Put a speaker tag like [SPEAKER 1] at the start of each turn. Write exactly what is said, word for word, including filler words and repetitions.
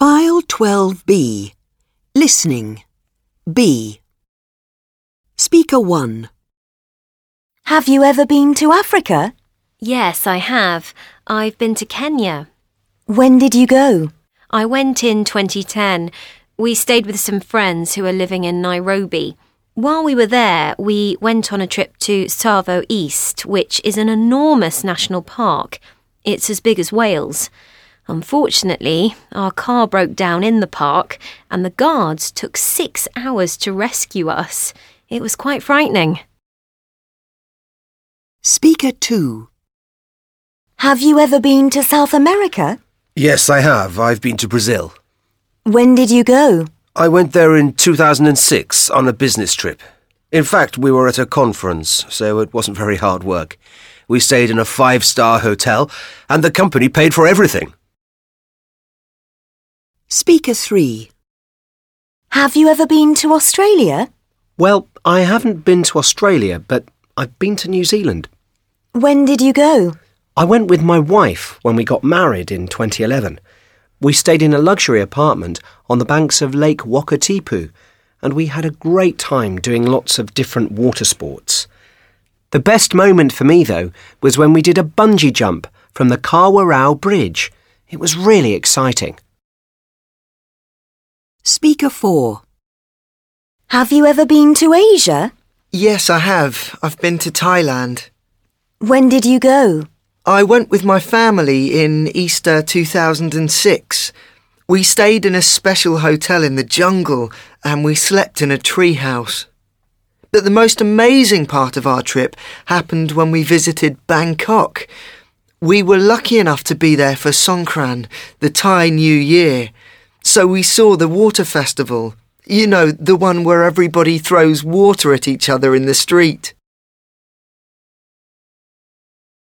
[SPEAKER 1] File twelve B. Listening. B. Speaker one.
[SPEAKER 2] Have you ever been to Africa?
[SPEAKER 3] Yes, I have. I've been to Kenya.
[SPEAKER 2] When did you go?
[SPEAKER 3] I went in twenty ten. We stayed with some friends who are living in Nairobi. While we were there, we went on a trip to Tsavo East, which is an enormous national park. It's as big as Wales. Unfortunately, our car broke down in the park and the guards took six hours to rescue us. It was quite frightening.
[SPEAKER 1] Speaker two.
[SPEAKER 2] Have you ever been to South America?
[SPEAKER 4] Yes, I have. I've been to Brazil.
[SPEAKER 2] When did you go?
[SPEAKER 4] I went there in two thousand six on a business trip. In fact, we were at a conference, so it wasn't very hard work. We stayed in a five-star hotel, and the company paid for everything.
[SPEAKER 1] Speaker three.
[SPEAKER 2] Have you ever been to Australia?
[SPEAKER 5] Well, I haven't been to Australia, but I've been to New Zealand.
[SPEAKER 2] When did you go?
[SPEAKER 5] I went with my wife when we got married in twenty eleven. We stayed in a luxury apartment on the banks of Lake Wakatipu, and we had a great time doing lots of different water sports. The best moment for me, though, was when we did a bungee jump from the Kawarau Bridge. It was really exciting.
[SPEAKER 1] Speaker four.
[SPEAKER 2] Have you ever been to Asia?
[SPEAKER 6] Yes, I have. I've been to Thailand.
[SPEAKER 2] When did you go?
[SPEAKER 6] I went with my family in Easter two thousand six. We stayed in a special hotel in the jungle and we slept in a tree house. But the most amazing part of our trip happened when we visited Bangkok. We were lucky enough to be there for Songkran, the Thai New Year. So we saw the water festival. You know, the one where everybody throws water at each other in the street.